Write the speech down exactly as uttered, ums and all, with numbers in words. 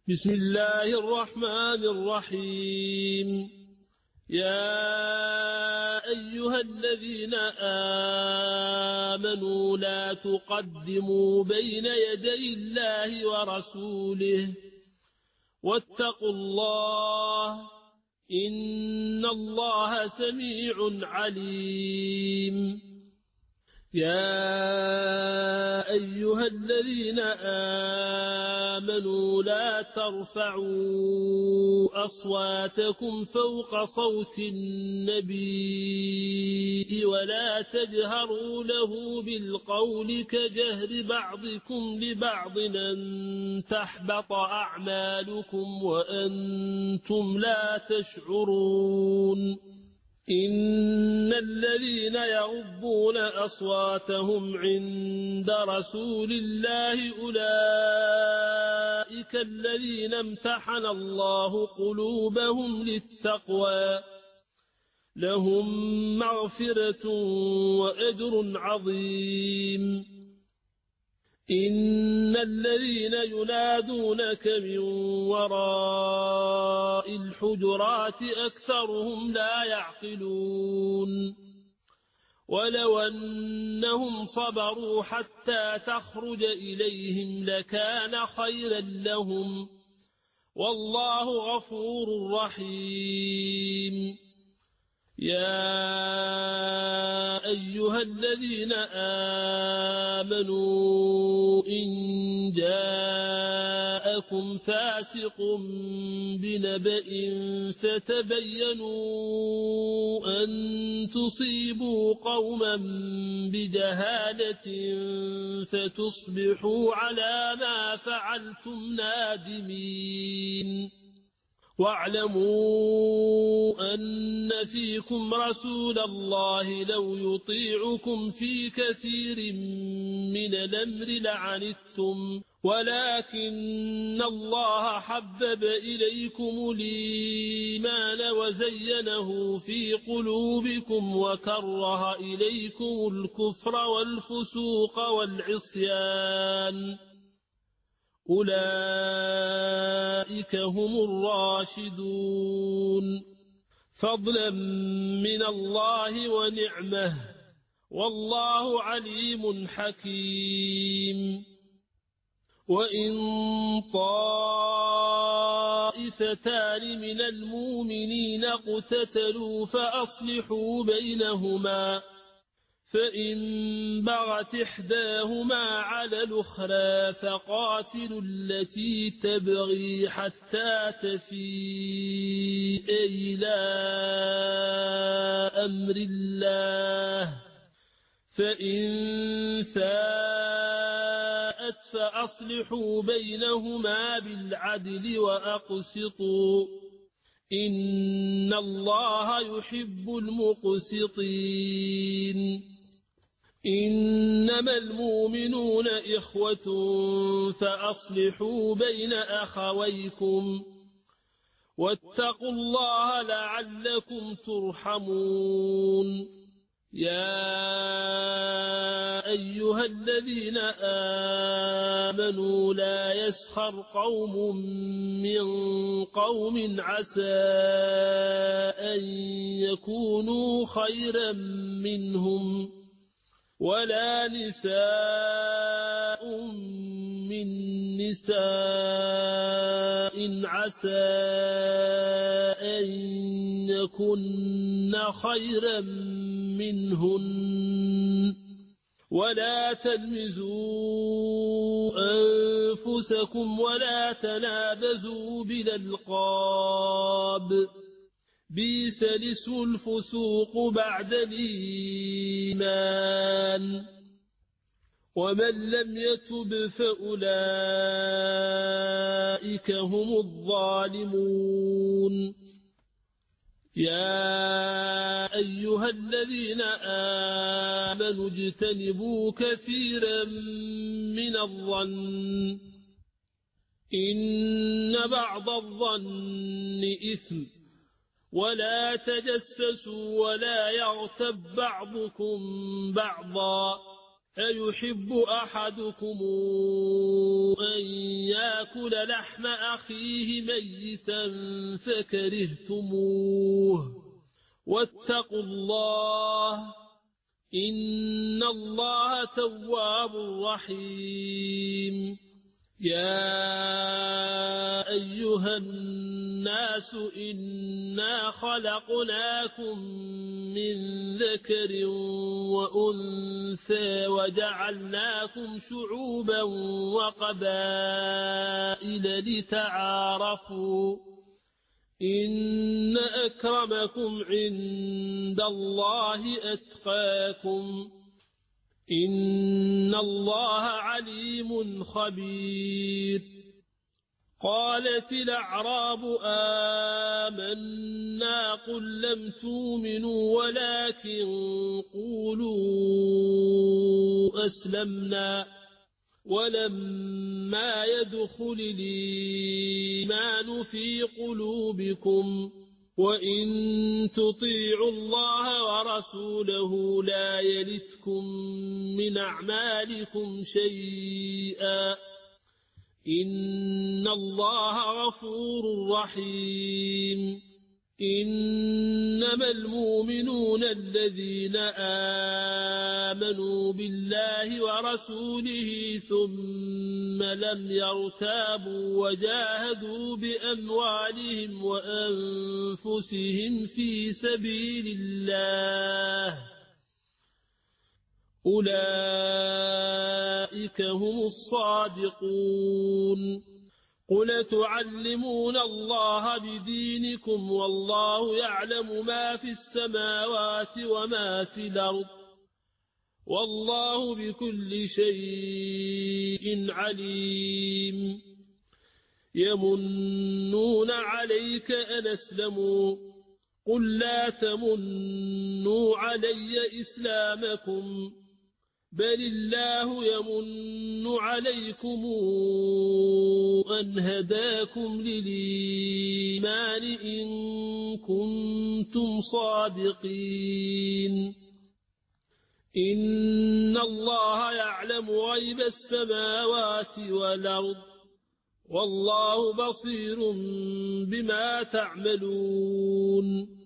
بسم الله الرحمن الرحيم. يا أيها الذين آمنوا لا تقدموا بين يدي الله ورسوله واتقوا الله إن الله سميع عليم. يا أيها الذين آمنوا لا ترفعوا أصواتكم فوق صوت النبي ولا تجهروا له بالقول كجهر بعضكم لبعض أن تحبط أعمالكم وأنتم لا تشعرون. إن الذين يغضون أصواتهم عند رسول الله أولئك الذين امتحن الله قلوبهم للتقوى لهم مغفرة وأجر عظيم. إن الذين ينادونك من وراء الحجرات أكثرهم لا يعقلون. ولو أنهم صبروا حتى تخرج إليهم لكان خيرا لهم والله غفور رحيم. يا أيها الذين آمنوا إن جاءكم فاسق بنبأ فتبينوا أن تصيبوا قوما بجهالة فتصبحوا على ما فعلتم نادمين. واعلموا أن فيكم رسول الله لو يطيعكم في كثير من الأمر لعنتم ولكن الله حبب إليكم الإيمان وزينه في قلوبكم وكره إليكم الكفر والفسوق والعصيان أولئك هم الراشدون فضلا من الله ونعمه والله عليم حكيم. وإن طائفتان من المؤمنين اقتتلوا فأصلحوا بينهما فإن بغت إحداهما على الأخرى فقاتلوا التي تبغي حتى تفيء إلى أمر الله فإن فاءت فأصلحوا بينهما بالعدل وأقسطوا إن الله يحب المقسطين. إنما المؤمنون إخوة فأصلحوا بين أخويكم واتقوا الله لعلكم ترحمون. يا أيها الذين آمنوا لا يسخر قوم من قوم عسى أن يكونوا خيرا منهم ولا نساء من نساء عسى أن يكن خيرا منهن ولا تلمزوا أنفسكم ولا تنابزوا بالألقاب بئس الاسم الفسوق بعد الإيمان ومن لم يتب فأولئك هم الظالمون. يا أيها الذين آمنوا اجتنبوا كثيرا من الظن إن بعض الظن إثم ولا تجسسوا ولا يغتب بعضكم بعضا أيحب أحدكم أن يأكل لحم أخيه ميتا فكرهتموه واتقوا الله إن الله تواب رحيم يا أيها الناس إنا خلقناكم من ذكر وأنثى وجعلناكم شعوبا وقبائل لتعارفوا إن أكرمكم عند الله أتقاكم إن الله عليم خبير قالت الأعراب آمنا قل لم تؤمنوا ولكن قولوا أسلمنا ولما يدخل الإيمان في قلوبكم وإن تطيعوا الله ورسوله لا يلتكم من أعمالكم شيئا إن الله غفور رحيم إنما المؤمنون الذين آمنوا بالله ورسوله ثم لم يرتابوا وجاهدوا بأموالهم وأنفسهم في سبيل الله أولئك هم الصادقون قل تعلمون الله بدينكم والله يعلم ما في السماوات وما في الأرض والله بكل شيء عليم يمنون عليك أن أسلموا قل لا تمنوا علي إسلامكم بل الله يمن عليكم أن هداكم للإيمان إن كنتم صادقين إن الله يعلم غيب السماوات والأرض والله بصير بما تعملون